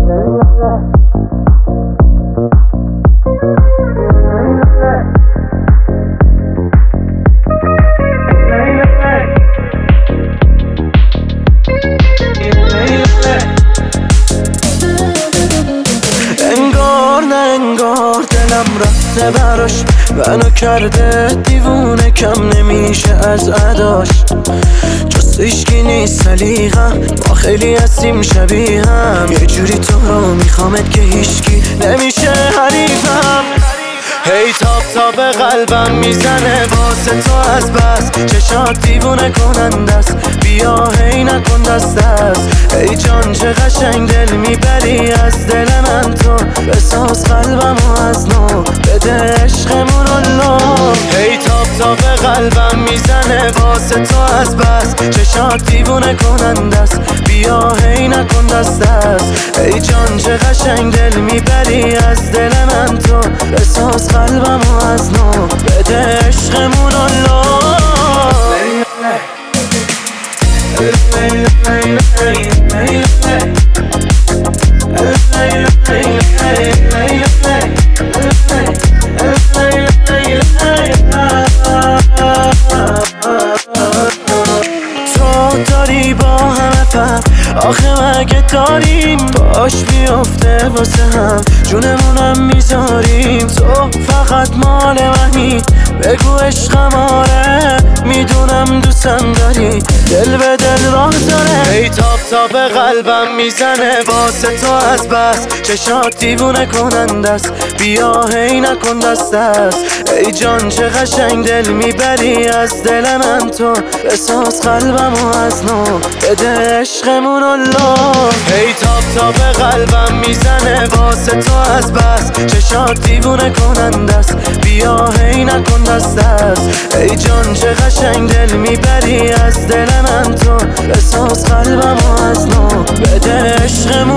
انگار دلم رفته براش، منو کرده دیوونه، کم نمیشه از اداش. جز هیچکی نیست سلیقم، ما خیلی هستیم شبیه هم. یه جوری تو رو میخوامت که هیچکی نمیشه حریفم. هی تاب به قلبم میزنه واسه تو از بس، چشات دیوونه کننده است، بیا هی نکن دست دست. ای جان چه قشنگ دل میبری از دل من تو، بساز قلبمو از نو، بده عشقمون رو. هی تاب به قلبم میزنه واسه تو از بس، چشات دیوونه کننده است، بیا هی نکن دست دست. ای جان چه قشنگ دل میبری از دل من تو، بساز قلبمو از نو، بده عشقمون رو. تو داری با همه فرق، آخه مگه داریم باش بیفته واسه هم، جونمونم میذاریم. تو فقط مال منی، بگو عشقم آره، میدونم دوستم داری، دل به دل راه داره. ای تاب به قلبم میزنه واسه تو از بس، چشات دیوونه کننده است، بیا هی نکن دست دست. ای جان چه قشنگ دل میبری از دل من تو، بساز قلبمو از نو، بده عشقمون رو. هی تاب به قلبم میزنه واسه تو از بس، چشات دیوونه کننده است، بیا هی نکن دست دست. ای جان چه قشنگ دل میبری از دل من تو، بساز قلبمو از نو، بده عشقمون